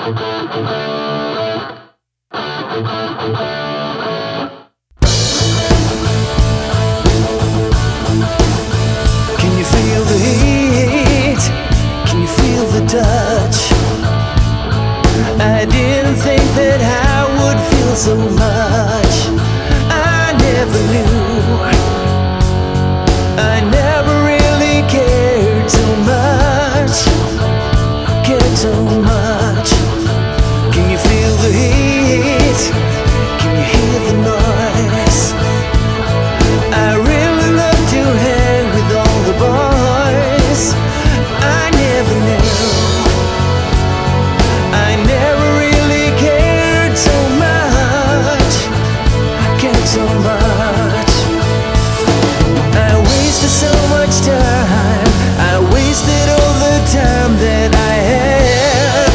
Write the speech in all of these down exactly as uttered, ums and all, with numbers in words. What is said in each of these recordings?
Can you feel the heat? Can you feel the touch? I didn't think that I would feel so much. I never knew. I never really cared so much. Cared so much. Can you feel the heat? Can you hear the noise? I really love to hang with all the boys. I never knew. I never really cared so much. Cared so much. I wasted so much time. I wasted all the time that I had.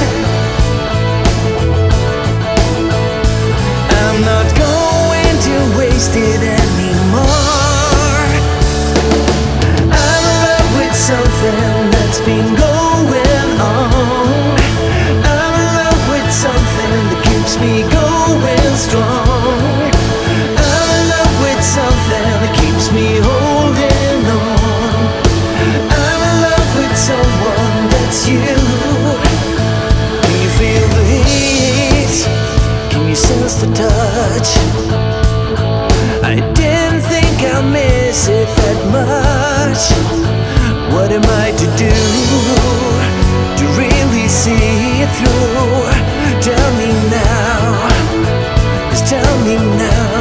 I'm not going to waste it anymore. I'm in love with something that's been going on. I'm in love with something that keeps me going strong. I'm in love with something that keeps me holding on. I'm in love with someone that's you. Can you feel the heat? Can you sense the touch? I didn't think I'd miss it that much. What am I to do to really see it through? Tell me now, just tell me now.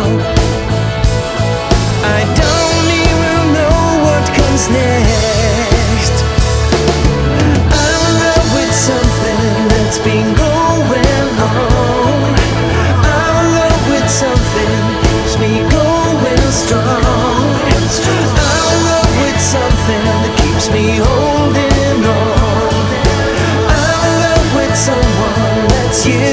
I don't even know what comes next. I'm in love with something that's been going on. I'm in love with something that keeps me going strong. I'm in love with something that keeps me holding on. I'm in love with someone that's you.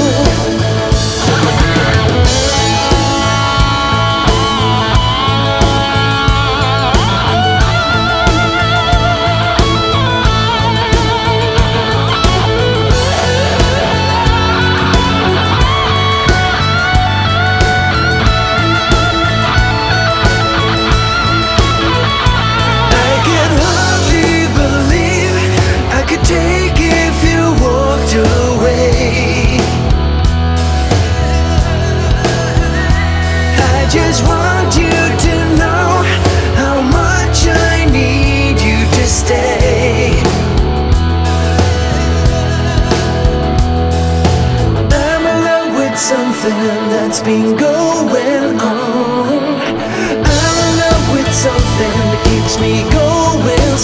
I can hardly believe I could take if you walked away. I just want you to know how much I need you to stay. I'm in love with something that's been going on. I'm in love with something that keeps me going